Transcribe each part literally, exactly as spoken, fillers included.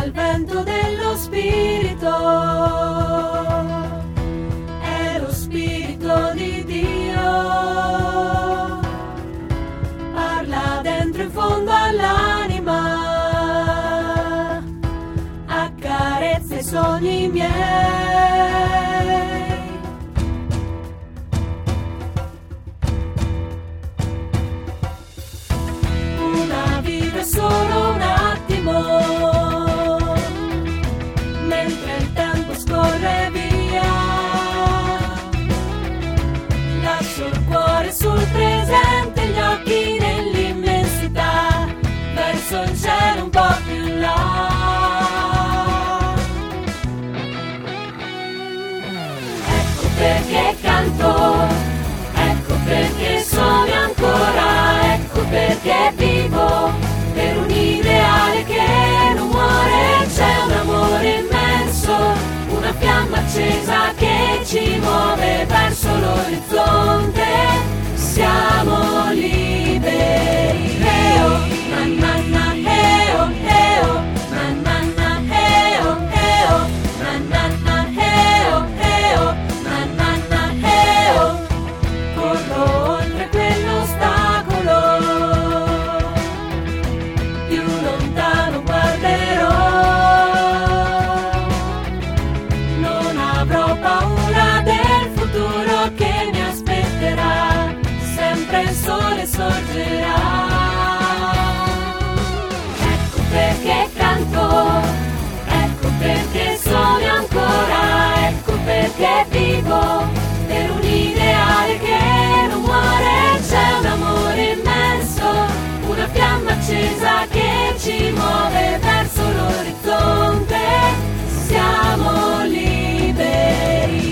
il vento dello spirito, è lo spirito di Dio, parla dentro in fondo all'anima, accarezza i sogni miei. Una vita è solo un attimo, mentre il tempo scorre via, lascio il cuore sul presente, gli occhi nell'immensità, verso il cielo un po' più in là. Ecco perché canto, ecco perché sogno ancora, ecco perché vivo per un ideale che non muore. C'è un amore immenso, una fiamma accesa che ci muove verso l'orizzonte. Siamo liberi. Heo, na na na, heo, heo, na na na, heo, heo, na na na, heo, heo, na na na, heo. Corro oltre quell'ostacolo, più lontano guarderò, non avrò paura del futuro che mi aspetterà, sempre il sole sorgerà. Ecco perché canto, ecco perché sogno ancora, ecco perché vivo per un ideale che non muore. C'è un amore immenso, una fiamma accesa che ci muove verso l'orizzonte. Siamo liberi.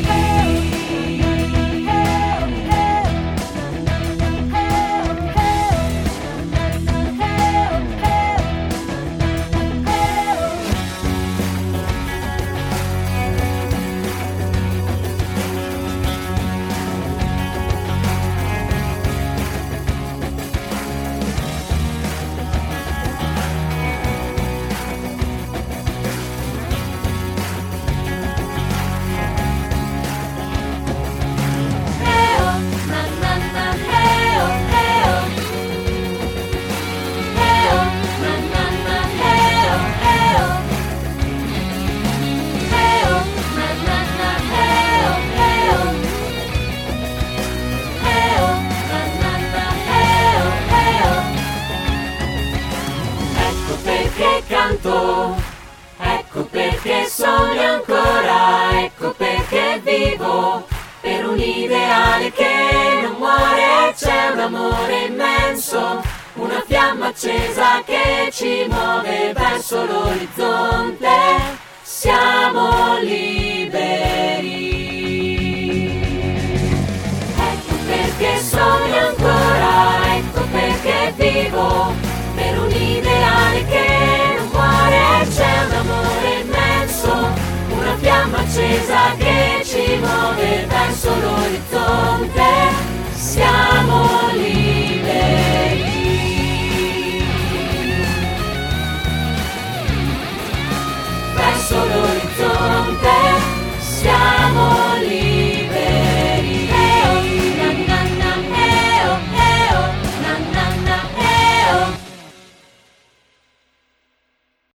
Ecco perché sogno ancora, ecco perché vivo per un ideale che non muore. C'è un amore immenso, una fiamma accesa che ci muove verso l'orizzonte. Siamo liberi.